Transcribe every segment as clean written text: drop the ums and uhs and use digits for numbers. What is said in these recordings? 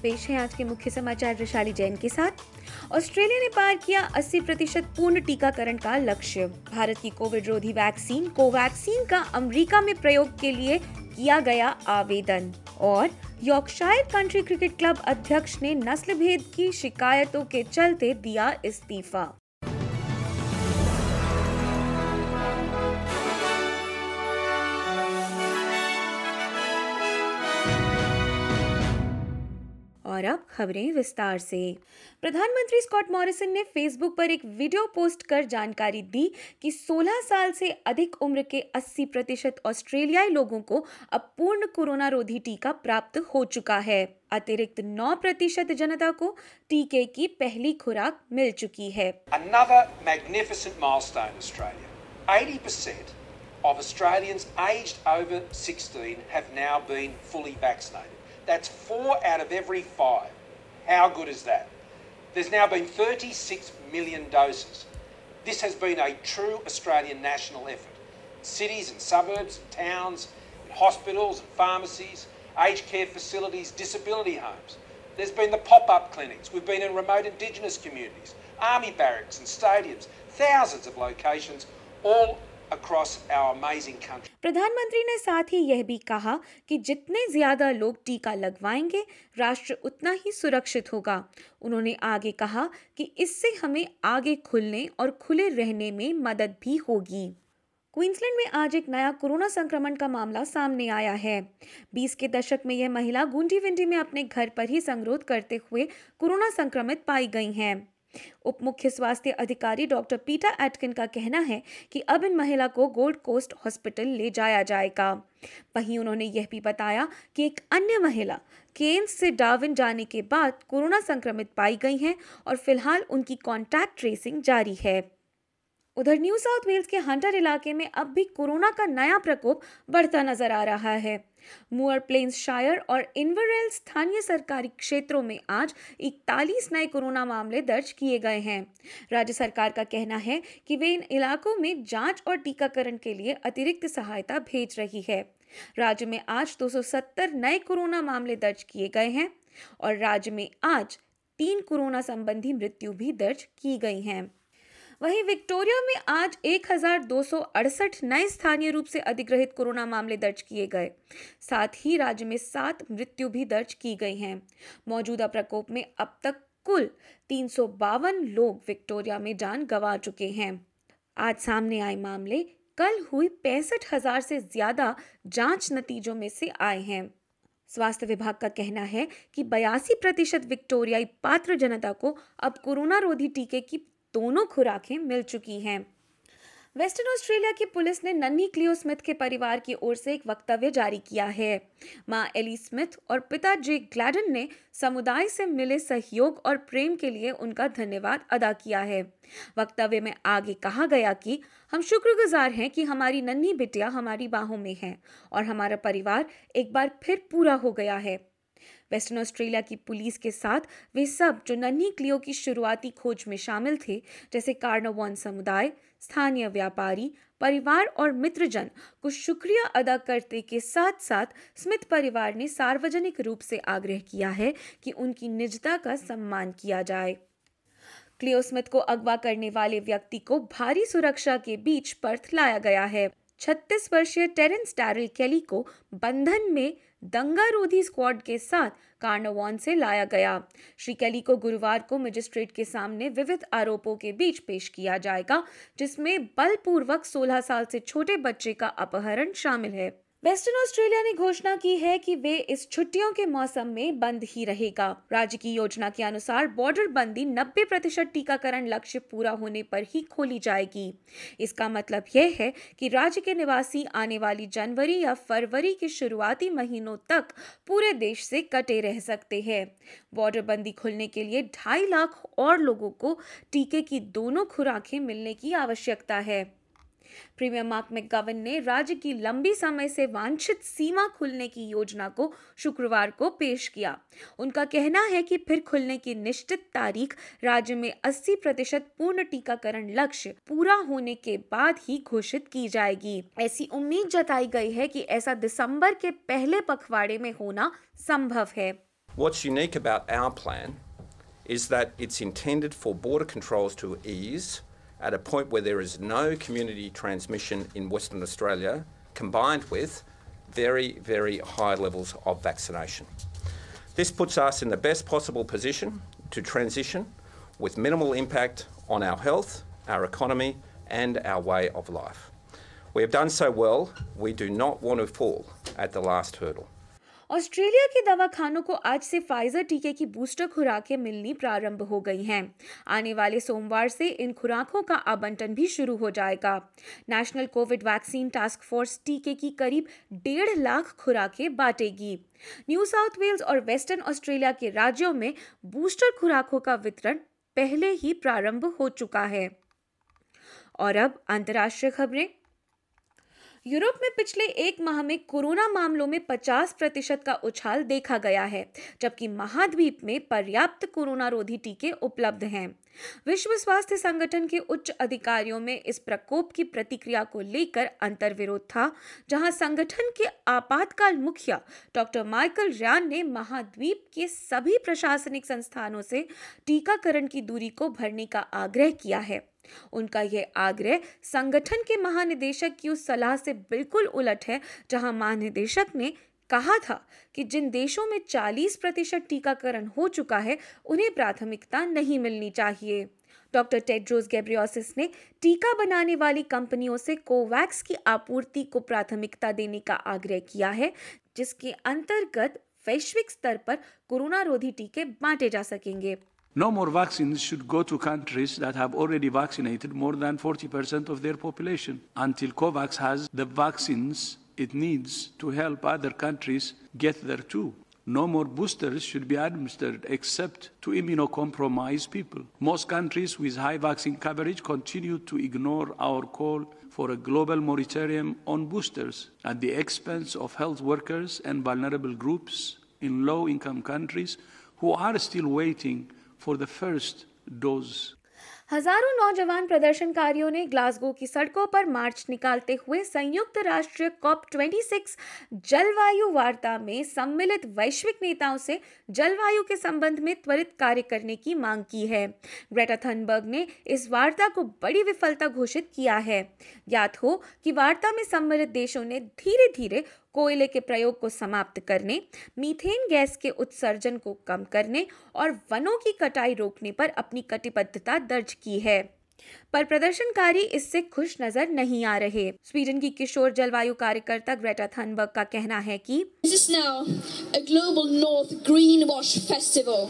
पेश है आज के मुख्य समाचार वैशाली जैन के साथ। ऑस्ट्रेलिया ने पार किया 80% पूर्ण टीकाकरण का लक्ष्य। भारत की कोविड रोधी वैक्सीन कोवैक्सीन का अमेरिका में प्रयोग के लिए किया गया आवेदन। और यॉर्कशायर कंट्री क्रिकेट क्लब अध्यक्ष ने नस्ल भेद की शिकायतों के चलते दिया इस्तीफा। और अब खबरें विस्तार से। प्रधानमंत्री स्कॉट मॉरिसन ने फेसबुक पर एक वीडियो पोस्ट कर जानकारी दी कि 16 साल से अधिक उम्र के 80% ऑस्ट्रेलियाई लोगों को अब पूर्ण कोरोना रोधी टीका प्राप्त हो चुका है। अतिरिक्त 9% जनता को टीके की पहली खुराक मिल चुकी है। Another magnificent milestone, Australia. 80% of Australians aged over 16 have now been fully vaccinated. That's 4 out of every 5. How good is that? There's now been 36 million doses. This has been a true Australian national effort. Cities and suburbs, towns, hospitals and pharmacies, aged care facilities, disability homes. There's been the pop-up clinics. We've been in remote Indigenous communities, army barracks and stadiums, thousands of locations, all across our amazing country. प्रधानमंत्री ने साथ ही यह भी कहा कि जितने ज्यादा लोग टीका लगवाएंगे, राष्ट्र उतना ही सुरक्षित होगा। उन्होंने आगे कहा कि इससे हमें आगे खुलने और खुले रहने में मदद भी होगी। क्वींसलैंड में आज एक नया कोरोना संक्रमण का मामला सामने आया है। 20 के दशक में यह महिला गुंडी-विंडी में अपने घर पर ही संगरोध करते हुए कोरोना संक्रमित पाई गई हैं। उप मुख्य स्वास्थ्य अधिकारी डॉक्टर पीटर एटकिन का कहना है कि अब इन महिला को गोल्ड कोस्ट हॉस्पिटल ले जाया जाएगा। वहीं उन्होंने यह भी बताया कि एक अन्य महिला केन्स से डार्विन जाने के बाद कोरोना संक्रमित पाई गई हैं और फिलहाल उनकी कॉन्टैक्ट ट्रेसिंग जारी है। उधर न्यू साउथ वेल्स के हंटर इलाके में अब भी कोरोना का नया प्रकोप बढ़ता नजर आ रहा है। मूअर प्लेन्स शायर और इनवरवेल स्थानीय सरकारी क्षेत्रों में आज 41 नए कोरोना मामले दर्ज किए गए हैं। राज्य सरकार का कहना है कि वे इन इलाकों में जांच और टीकाकरण के लिए अतिरिक्त सहायता भेज रही है। राज्य में आज 270 नए कोरोना मामले दर्ज किए गए हैं और राज्य में आज 3 कोरोना संबंधी मृत्यु भी दर्ज की गई हैं। वहीं विक्टोरिया में आज 1268 नए स्थानीय रूप से अधिग्रहित कोरोना मामले दर्ज किए गए। साथ ही राज्य में 7 मृत्यु भी दर्ज की गई हैं। मौजूदा प्रकोप में अब तक कुल 352 लोग विक्टोरिया में जान गंवा चुके हैं। आज सामने आए मामले कल हुई 65,000 से ज्यादा जांच नतीजों में से आए हैं। स्वास्थ्य विभाग का कहना है कि 82% विक्टोरियाई पात्र जनता को अब कोरोना रोधी टीके की दोनों खुराकें मिल चुकी हैं। वेस्टर्न ऑस्ट्रेलिया की पुलिस ने नन्ही क्लियो स्मिथ के परिवार की ओर से एक वक्तव्य जारी किया है। मां एली स्मिथ और पिता जे ग्लैडन ने समुदाय से मिले सहयोग और प्रेम के लिए उनका धन्यवाद अदा किया है। वक्तव्य में आगे कहा गया कि हम शुक्रगुजार हैं कि हमारी नन्ही बिटिया हमारी बाहों में है और हमारा परिवार एक बार फिर पूरा हो गया है। वेस्टर्न ऑस्ट्रेलिया की पुलिस के साथ वे सब जो नन्ही क्लियो की शुरुआती खोज में शामिल थे, जैसे कार्नोवन समुदाय, स्थानीय व्यापारी, परिवार और मित्रजन को शुक्रिया अदा करते के साथ साथ स्मिथ परिवार ने सार्वजनिक रूप से आग्रह किया है कि उनकी निजता का सम्मान किया जाए। क्लियो स्मिथ को अगवा करने वाले व्यक्ति को भारी सुरक्षा के बीच पर्थ लाया गया है। 36 वर्षीय टेरेंस डैरिल केली को बंधन में दंगारोधी स्क्वाड के साथ कार्नोवन से लाया गया। श्री केली को गुरुवार को मजिस्ट्रेट के सामने विविध आरोपों के बीच पेश किया जाएगा, जिसमें बलपूर्वक 16 साल से छोटे बच्चे का अपहरण शामिल है। वेस्टर्न ऑस्ट्रेलिया ने घोषणा की है कि वे इस छुट्टियों के मौसम में बंद ही रहेगा। राज्य की योजना के अनुसार बॉर्डर बंदी 90% टीकाकरण लक्ष्य पूरा होने पर ही खोली जाएगी। इसका मतलब यह है कि राज्य के निवासी आने वाली जनवरी या फरवरी के शुरुआती महीनों तक पूरे देश से कटे रह सकते हैं। बॉर्डर बंदी खुलने के लिए 2.5 लाख और लोगों को टीके की दोनों खुराकें मिलने की आवश्यकता है। प्रीमियर मार्क मैकगवन ने राज्य की लंबी समय से वांछित सीमा खुलने की योजना को शुक्रवार को पेश किया। उनका कहना है कि फिर खुलने की निश्चित तारीख राज्य में 80% पूर्ण टीकाकरण लक्ष्य पूरा होने के बाद ही घोषित की जाएगी। ऐसी उम्मीद जताई गई है कि ऐसा दिसंबर के पहले पखवाड़े में होना संभव है। What's unique about our plan is that it's intended for border controls to ease at a point where there is no community transmission in Western Australia, combined with very, very high levels of vaccination. This puts us in the best possible position to transition with minimal impact on our health, our economy, and our way of life. We have done so well, we do not want to fall at the last hurdle. Australia के दवाखानों को आज से Pfizer टीके की booster खुराकें मिलनी प्रारंभ हो गई हैं। आने वाले सोमवार से इन खुराकों का आवंटन भी शुरू हो जाएगा। National Covid vaccine task force टीके की करीब 1.5 लाख खुराकें बांटेगी। न्यू साउथ वेल्स और वेस्टर्न ऑस्ट्रेलिया के राज्यों में बूस्टर खुराकों का वितरण पहले ही प्रारंभ हो चुका है। और अब अंतर्राष्ट्रीय खबरें। यूरोप में पिछले एक माह में कोरोना मामलों में 50% का उछाल देखा गया है, जबकि महाद्वीप में पर्याप्त कोरोना रोधी टीके उपलब्ध हैं। विश्व स्वास्थ्य संगठन के उच्च अधिकारियों में इस प्रकोप की प्रतिक्रिया को लेकर अंतर्विरोध था, जहां संगठन के आपातकाल मुखिया डॉक्टर माइकल रयान ने महाद्वीप के सभी प्रशासनिक संस्थानों से टीकाकरण की दूरी को भरने का आग्रह किया है। उनका यह आग्रह संगठन के महानिदेशक की उस सलाह से बिल्कुल उलट है, जहां महानिदेशक ने कहा था कि जिन देशों में 40% टीकाकरण हो चुका है, उन्हें प्राथमिकता नहीं मिलनी चाहिए। डॉक्टर टेड्रोस गैब्रियोसिस ने टीका बनाने वाली कंपनियों से कोवैक्स की आपूर्ति को प्राथमिकता देने का आग्रह किया है, जिसके अंतर्गत वैश्विक स्तर पर कोरोना रोधी टीके बांटे जा सकेंगे। No more vaccines should go to countries that have already vaccinated more than 40% of their population until COVAX has the vaccines it needs to help other countries get there too. No more boosters should be administered except to immunocompromised people. Most countries with high vaccine coverage continue to ignore our call for a global moratorium on boosters at the expense of health workers and vulnerable groups in low-income countries who are still waiting for the first dose. हजारों नौजवान प्रदर्शनकारियों ने Glasgow की सड़कों पर मार्च निकालते हुए संयुक्त राष्ट्र COP26 जलवायु वार्ता में सम्मिलित वैश्विक नेताओं से जलवायु के संबंध में त्वरित कार्य करने की मांग की है। ग्रेटा थनबर्ग ने इस वार्ता को बड़ी विफलता घोषित किया है। ज्ञात हो कि वार्ता में सम्मिलित देशों ने धीरे धीरे कोयले के प्रयोग को समाप्त करने, मीथेन गैस के उत्सर्जन को कम करने और वनों की कटाई रोकने पर अपनी कटिबद्धता दर्ज की है, पर प्रदर्शनकारी इससे खुश नजर नहीं आ रहे। स्वीडन की किशोर जलवायु कार्यकर्ता ग्रेटा थनबर्ग का कहना है कि This is now a global North Greenwash Festival.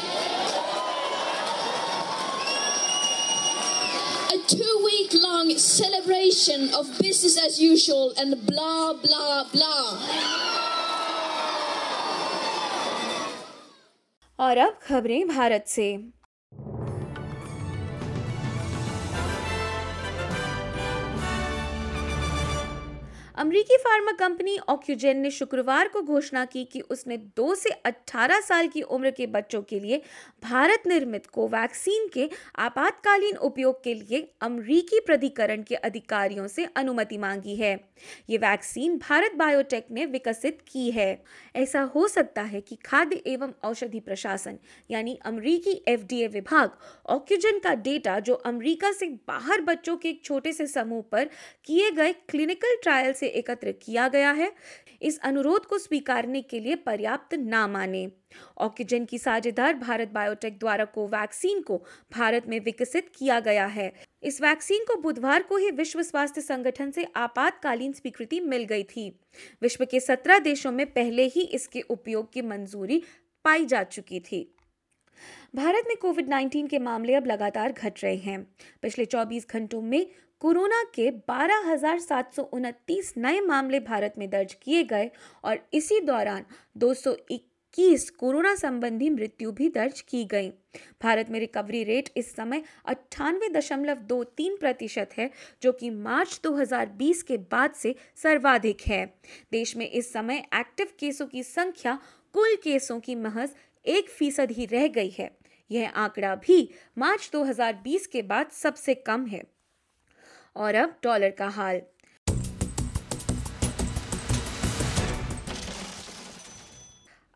A 2-week-long celebration of business as usual and blah, blah, blah. और अब खबरें भारत से। अमरीकी फार्मा कंपनी ऑक्यूजेन ने शुक्रवार को घोषणा की कि उसने 2 से 18 साल की उम्र के बच्चों के लिए भारत निर्मित कोवैक्सीन के आपातकालीन उपयोग के लिए अमरीकी प्राधिकरण के अधिकारियों से अनुमति मांगी है। ये वैक्सीन भारत बायोटेक ने विकसित की है। ऐसा हो सकता है कि खाद्य एवं औषधि प्रशासन यानी अमरीकी FDA विभाग ऑक्यूजेन का डेटा जो अमरीका से बाहर बच्चों के एक छोटे से समूह पर किए गए क्लिनिकल ट्रायल से एकत्र किया गया है, इस अनुरोध को स्वीकारने के लिए पर्याप्त ना माने। ऑक्यूजेन की साझेदार भारत बायोटेक द्वारा कोवैक्सीन को भारत में विकसित किया गया है। इस वैक्सीन को बुधवार को ही विश्व स्वास्थ्य संगठन से आपातकालीन स्वीकृति मिल गई थी। विश्व के 17 देशों में पहले ही इसके उपयोग की मंजूरी पाई जा चुकी थी। भारत में कोविड-19 के मामले अब लगातार घट रहे हैं। पिछले 24 घंटों में कोरोना के 12,729 नए मामले भारत में दर्ज किए गए और इसी दौरान 221 कोरोना संबंधी मृत्यु भी दर्ज की गई। भारत में रिकवरी रेट इस समय 98.23% है, जो कि मार्च 2020 के बाद से सर्वाधिक है। देश में इस समय एक्टिव केसों की संख्या कुल केसों की महज 1% ही रह गई है। यह आंकड़ा भी मार्च 2020 के बाद सबसे कम है। और अब डॉलर का हाल।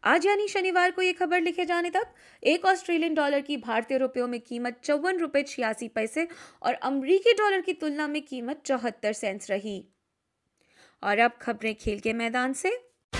आज यानी शनिवार को ये खबर लिखे जाने तक एक ऑस्ट्रेलियन डॉलर की भारतीय रुपयों में कीमत 54 रुपये 86 पैसे और अमरीकी डॉलर की तुलना में कीमत 74 सेंट्स रही। और अब खबरें खेल के मैदान से।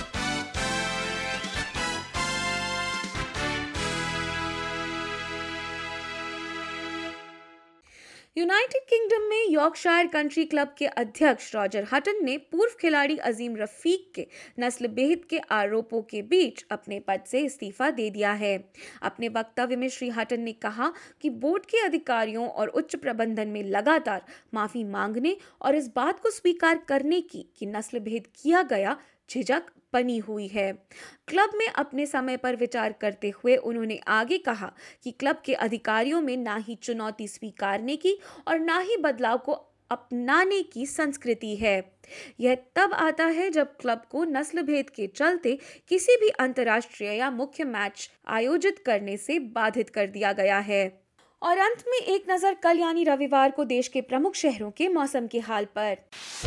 यूनाइटेड किंगडम में यॉर्कशायर कंट्री क्लब के अध्यक्ष रॉजर हटन ने पूर्व खिलाड़ी अजीम रफीक के नस्लभेद के आरोपों के बीच अपने पद से इस्तीफा दे दिया है। अपने वक्तव्य में श्री हटन ने कहा कि बोर्ड के अधिकारियों और उच्च प्रबंधन में लगातार माफी मांगने और इस बात को स्वीकार करने की कि नस्लभेद किया गया झिझक बनी हुई है। क्लब में अपने समय पर विचार करते हुए उन्होंने आगे कहा कि क्लब के अधिकारियों में ना ही चुनौती स्वीकारने की और ना ही बदलाव को अपनाने की संस्कृति है। यह तब आता है जब क्लब को नस्लभेद के चलते किसी भी अंतर्राष्ट्रीय या मुख्य मैच आयोजित करने से बाधित कर दिया गया है। और अंत में एक नजर कल यानी रविवार को देश के प्रमुख शहरों के मौसम के हाल पर।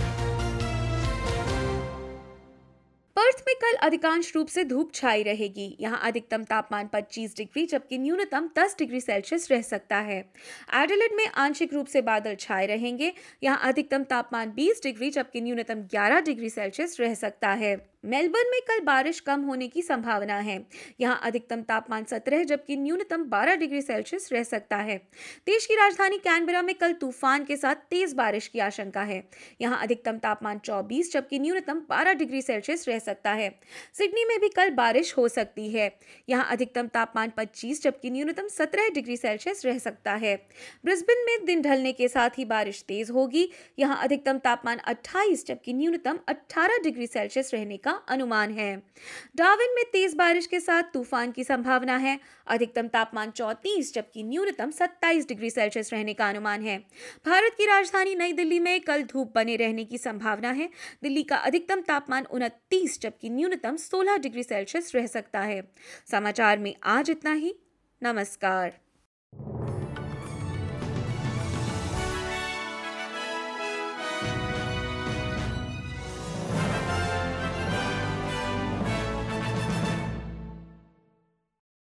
पर्थ में कल अधिकांश रूप से धूप छाई रहेगी। यहां अधिकतम तापमान 25 डिग्री जबकि न्यूनतम 10 डिग्री सेल्सियस रह सकता है। एडिलेड में आंशिक रूप से बादल छाए रहेंगे। यहां अधिकतम तापमान 20 डिग्री जबकि न्यूनतम 11 डिग्री सेल्सियस रह सकता है। मेलबर्न में कल बारिश कम होने की संभावना है। यहां अधिकतम तापमान 17 जबकि न्यूनतम 12 डिग्री सेल्सियस रह सकता है। देश की राजधानी कैनबरा में कल तूफान के साथ तेज बारिश की आशंका है। यहां अधिकतम तापमान 24 जबकि न्यूनतम 12 डिग्री सेल्सियस रह सकता है। सिडनी में भी कल बारिश हो सकती है। यहां अधिकतम तापमान 25 जबकि न्यूनतम 17 डिग्री सेल्सियस रह सकता है। ब्रिस्बेन में दिन ढलने के साथ ही बारिश तेज होगी। यहां अधिकतम तापमान 28 जबकि न्यूनतम 18 डिग्री सेल्सियस रहने का अनुमान है। डार्विन में तेज बारिश के साथ तूफान की संभावना है। अधिकतम तापमान 34 जबकि न्यूनतम 27 डिग्री सेल्सियस रहने का अनुमान है। भारत की राजधानी नई दिल्ली में कल धूप बने रहने की संभावना है। दिल्ली का अधिकतम तापमान 29 जबकि न्यूनतम 16 डिग्री सेल्सियस रह सकता है। समाचार में आज इतना ही। नमस्कार।